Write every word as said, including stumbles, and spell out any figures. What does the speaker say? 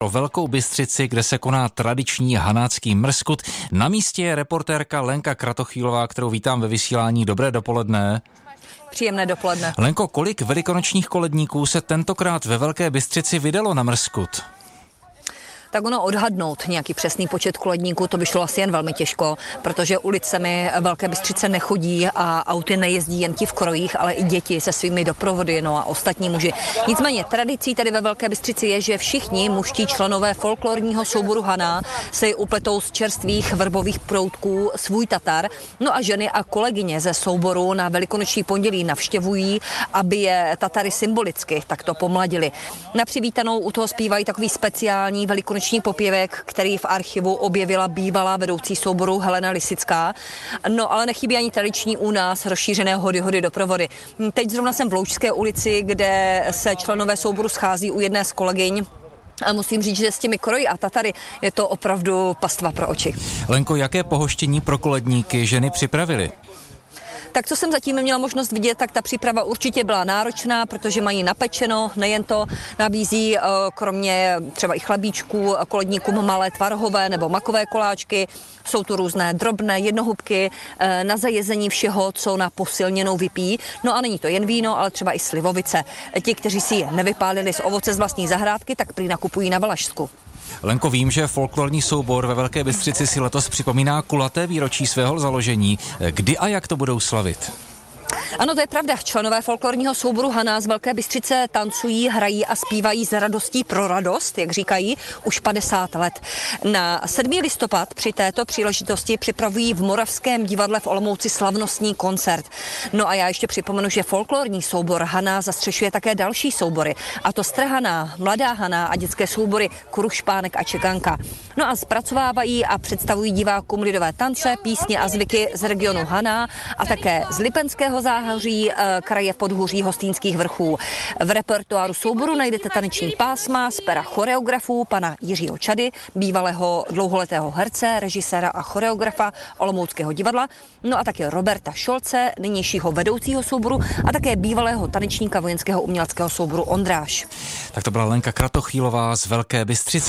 Pro Velkou Bystřici, kde se koná tradiční hanácký mrskut. Na místě je reportérka Lenka Kratochvílová, kterou vítám ve vysílání. Dobré dopoledne. Příjemné dopoledne. Lenko, kolik velikonočních koledníků se tentokrát ve Velké Bystřici vydalo na mrskut? Tak ono odhadnout nějaký přesný počet koledníků, to by šlo asi jen velmi těžko, protože ulicemi Velké Bystřice nechodí a auty nejezdí jen ti v krojích, ale i děti se svými doprovody, no a ostatní muži. Nicméně tradicí tady ve Velké Bystřici je, že všichni mužští členové folklorního souboru Haná si upletou z čerstvých vrbových proutků svůj tatar, no a ženy a kolegyně ze souboru na velikonoční pondělí navštěvují, aby je tatary symbolicky takto pomladili. Na přivítanou u toho zpívají takový speciální velikonoční popěvek, který v archivu objevila bývalá vedoucí souboru Helena Lisická. No ale nechybí ani tradiční u nás rozšířené hody hody doprovody. Teď zrovna jsem v Loučské ulici, kde se členové souboru schází u jedné z kolegyň. A musím říct, že s těmi kroji a tatary je to opravdu pastva pro oči. Lenko, jaké pohoštění pro koledníky ženy připravily? Tak co jsem zatím měla možnost vidět, tak ta příprava určitě byla náročná, protože mají napečeno, nejen to nabízí kromě třeba i chlebíčků koledníkům malé tvarohové nebo makové koláčky, jsou tu různé drobné jednohubky na zajezení všeho, co na posilněnou vypí. No a není to jen víno, ale třeba i slivovice. Ti, kteří si je nevypálili z ovoce z vlastní zahrádky, tak prý nakupují na Valašsku. Lenko, vím, že folklorní soubor ve Velké Bystřici si letos připomíná kulaté výročí svého založení. Kdy a jak to budou slavit? Ano, to je pravda. Členové folklorního souboru Haná z Velké Bystřice tancují, hrají a zpívají s radostí pro radost, jak říkají, už padesát let. Na sedmý listopad při této příležitosti připravují v Moravském divadle v Olomouci slavnostní koncert. No a já ještě připomenu, že folklorní soubor Haná zastřešuje také další soubory, a to Strhaná, Mladá Haná a dětské soubory Krušpánek a Čekanka. No a zpracovávají a představují divákům lidové tance, písně a zvyky z regionu Haná a také z Lipenského záhoří, kraje Podhůří Hostýnských vrchů. V repertoáru souboru najdete taneční pásma z pera choreografů pana Jiřího Čady, bývalého dlouholetého herce, režiséra a choreografa Olomouckého divadla, no a také Roberta Šolce, nynějšího vedoucího souboru a také bývalého tanečníka vojenského uměleckého souboru Ondráš. Tak to byla Lenka Kratochvílová z Velké Bystřice.